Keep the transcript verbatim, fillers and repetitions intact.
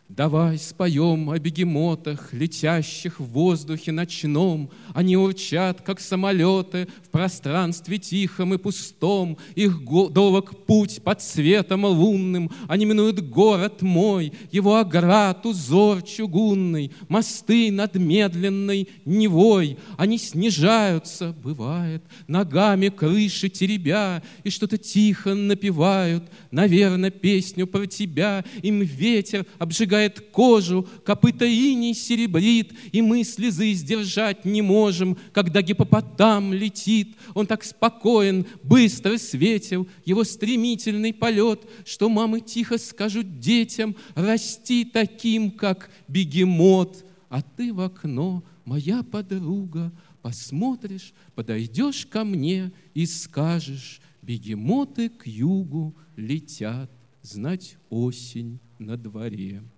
Давай споем о бегемотах, летящих в воздухе ночном. Они урчат, как самолеты, в пространстве тихом и пустом. Их долг путь под светом лунным. Они минуют город мой, его оград, узор чугунный, мосты над медленной Невой. Они снижаются, бывает, ногами крыши теребя, и что-то тихо напевают, наверное, песню про тебя. Им ветер обжигает кожу, копыта иней серебрит, и мы слезы сдержать не можем, когда гиппопотам летит. Он так спокоен, быстро светил, его стремительный полет, что мамы тихо скажут детям: расти таким, как бегемот. А ты в окно, моя подруга, посмотришь, подойдешь ко мне и скажешь: бегемоты к югу летят, знать осень на дворе.